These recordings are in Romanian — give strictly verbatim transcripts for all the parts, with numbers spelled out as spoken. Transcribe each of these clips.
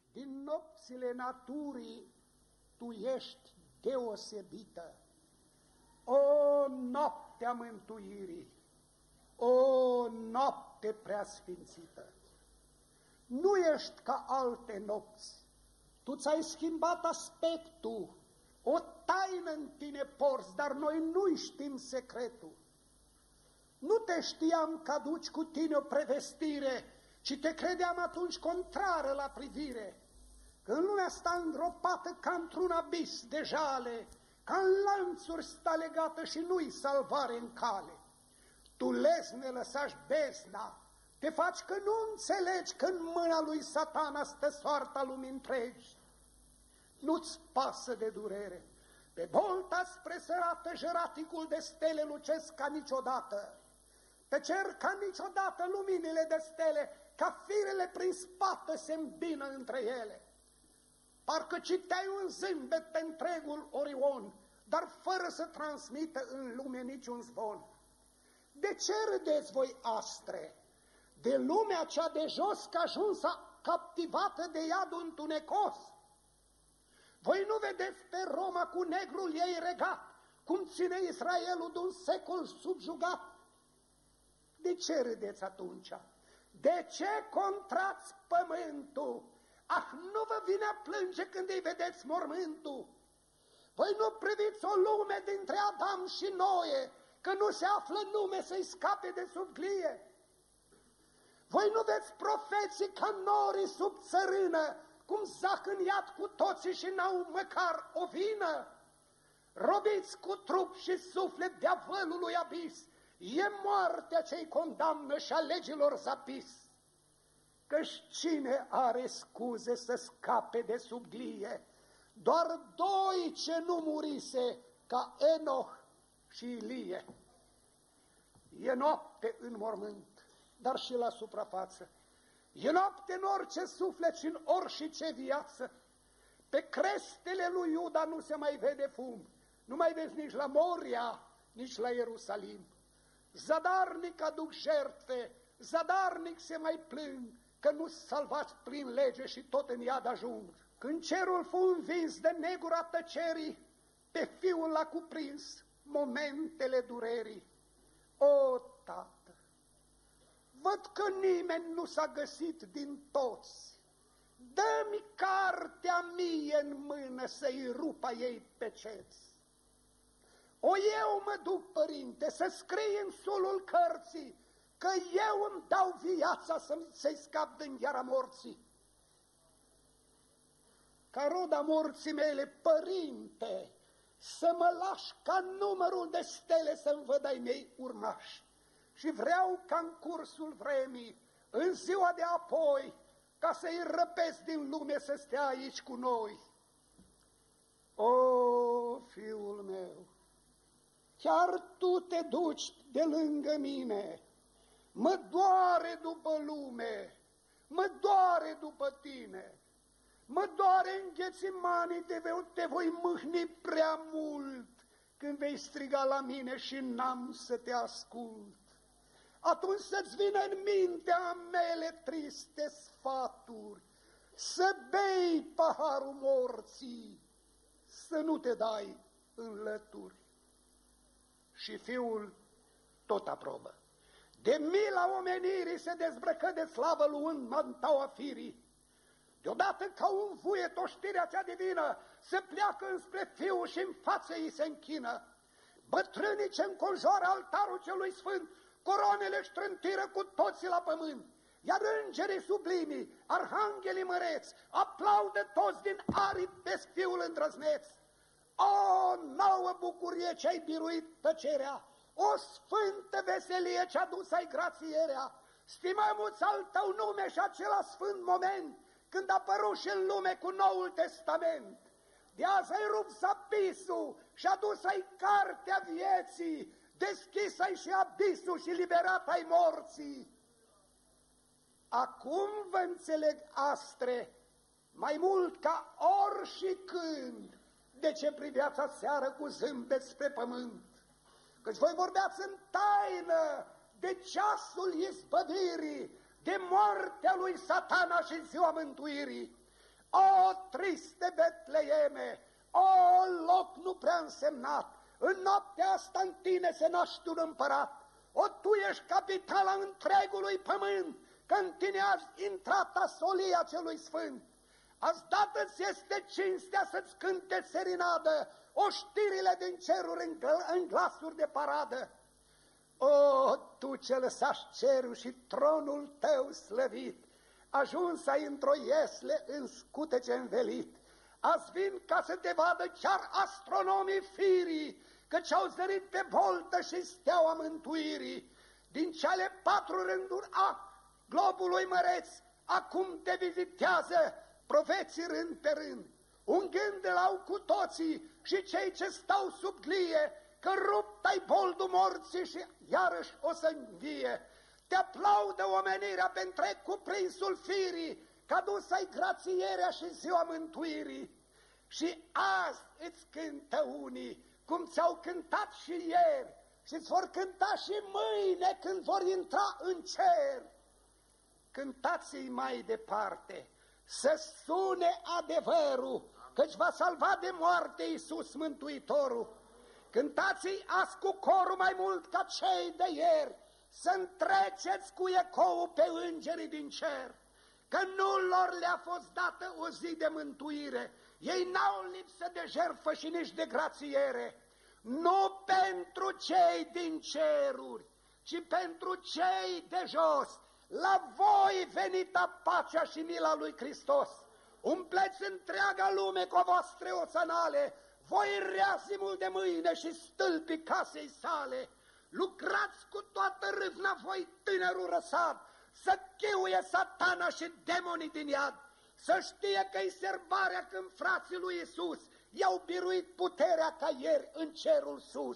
din nopțile naturii tu ești deosebită. O noapte a mântuirii, o noapte preasfințită! Nu ești ca alte nopți, tu ți-ai schimbat aspectul, o taină în tine porți, dar noi nu știm secretul. Nu te știam că aduci cu tine o prevestire, ci te credeam atunci contrară la privire, că în lumea asta îngropată ca într-un abis de jale, ca în lanțuri sta legată și nu-i salvare în cale. Tu lezne lăsași bezna, te faci că nu înțelegi că în mâna lui Satana stă soarta lumii întregi. Nu-ți pasă de durere, pe bolta spre sărată jăraticul de stele lucesc ca niciodată. Pe cer ca niciodată luminile de stele, ca firele prin spată se îmbină între ele. Parcă citeai un zâmbet pe întregul Orion, dar fără să transmită în lume niciun zvon. De ce râdeți voi, astre? De lumea cea de jos că ajunsă captivată de iadul întunecos? Voi nu vedeți pe Roma cu negrul ei regat, cum ține Israelul de-un secol subjugat? De ce râdeți atunci? De ce contrați pământul? Ah, nu vă vine a plânge când îi vedeți mormântul? Voi nu priviți o lume dintre Adam și Noe, că nu se află nume să-i scape de sub glie? Voi nu veți profeții ca norii sub țărână, cum zac în iad cu toții și n-au măcar o vină? Robiți cu trup și suflet diavolului abis, e moartea ce-i condamnă și a legilor zapis. Căci cine are scuze să scape de sub glie? Doar doi ce nu murise, ca Enoch și Ilie. E noapte în mormânt, dar și la suprafață. E noapte în orice suflet și în orice viață. Pe crestele lui Iuda nu se mai vede fum, nu mai vezi nici la Moria, nici la Ierusalim. Zadarnic aduc jertfe, zadarnic se mai plâng, că nu salvați prin lege și tot în iad ajung. Când cerul fu învins de negura tăcerii, pe fiul l-a cuprins momentele durerii. O, Tată, văd că nimeni nu s-a găsit din toți. Dă-mi cartea mie în mână să-i rupa ei pe ceți. O, eu mă duc, Părinte, să scrii în sulul cărții că eu îmi dau viața să-i scap din gheara morții. Ca roda morții mele, Părinte, să mă lași ca numărul de stele să-mi văd ai mei urmași. Și vreau ca în cursul vremii, în ziua de apoi, ca să-i răpesc din lume să stea aici cu noi. O, fiul meu, chiar tu te duci de lângă mine, mă doare după lume, mă doare după tine, mă doare în Ghețimanii, te, te voi mâhni prea mult când vei striga la mine și n-am să te ascult. Atunci să-ți vină în mintea mele triste sfaturi, să bei paharul morții, să nu te dai în lături. Și fiul tot aprobă. De mila omenirii se dezbrăcă de slavă luând mantaua firii. Deodată ca un vuiet oștirea cea divină se pleacă înspre fiul și în față îi se închină. Bătrânii ce înconjoară altarul celui sfânt, coroanele își trântiră cu toții la pământ, iar îngerii sublimii, arhanghelii măreți, aplaudă toți din aripi pe fiul îndrăzneț. O nouă bucurie ce-ai biruit tăcerea, o sfântă veselie ce-a dus ai grațierea, stimăm-ți al tău nume și acela sfânt moment, când a apărut și în lume cu Noul Testament. De azi ai rupt zapisul și adus ai cartea vieții, deschis ai și abisul și liberat ai morții. Acum vă înțeleg, astre, mai mult ca ori și când, de ce priveați aseară cu zâmbet spre pământ, căci voi vorbeați în taină de ceasul izbăvirii, de moartea lui Satana și ziua mântuirii. O triste Betleeme, o loc nu prea însemnat, în noaptea asta în tine se naște un împărat, o tu ești capitala întregului pământ, că în tine azi intrat solia celui sfânt. Azi dată-ți este cinstea să-ți cânte serinadă, oștirile din ceruri în, în glasuri de paradă. O, tu ce lăsași cerul și tronul tău slăvit, ajuns ai într-o iesle în scutece învelit. Azi vin ca să te vadă chiar astronomii firii, căci au zărit pe boltă și steaua mântuirii. Din cele patru rânduri a globului măreț, acum te vizitează profeții rând pe rând. Un gând îl au cu toții și cei ce stau sub glie, că rupt ai boldul morții și iarăși o să învie. Te aplaudă omenirea pe întreg cuprinsul firii, că adus ai grațierea și ziua mântuirii. Și azi îți cântă unii, cum ți-au cântat și ieri, și îți vor cânta și mâine când vor intra în cer. Cântați-i mai departe, să sune adevărul, căci va salva de moarte Iisus Mântuitorul. Cântați-i azi cu corul mai mult ca cei de ieri, să întreceți cu ecou pe îngerii din cer, că nu lor le-a fost dată o zi de mântuire, ei n-au lipsă de jertfă și nici de grațiere, nu pentru cei din ceruri, ci pentru cei de jos. La voi venită pacea și mila lui Hristos. Umpleți întreaga lume cu voastre oțanale, voi reazimul de mâine și stâlpii casei sale. Lucrați cu toată râvna voi tânărul răsad, să chiuie satana și demonii din iad, să știe că-i serbarea când frații lui Iisus i-au biruit puterea ca ieri în cerul sus.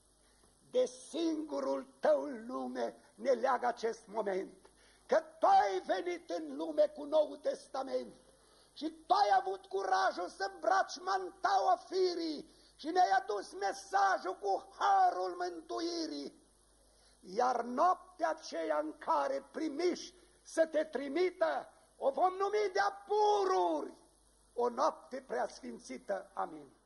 De singurul tău lume ne leagă acest moment, că tu ai venit în lume cu Noul Testament și tu ai avut curajul să îmbraci mantaua firii și ne-ai adus mesajul cu harul mântuirii. Iar noaptea aceea în care primiși să te trimită, o vom numi de-a pururi o noapte preasfințită. Amin.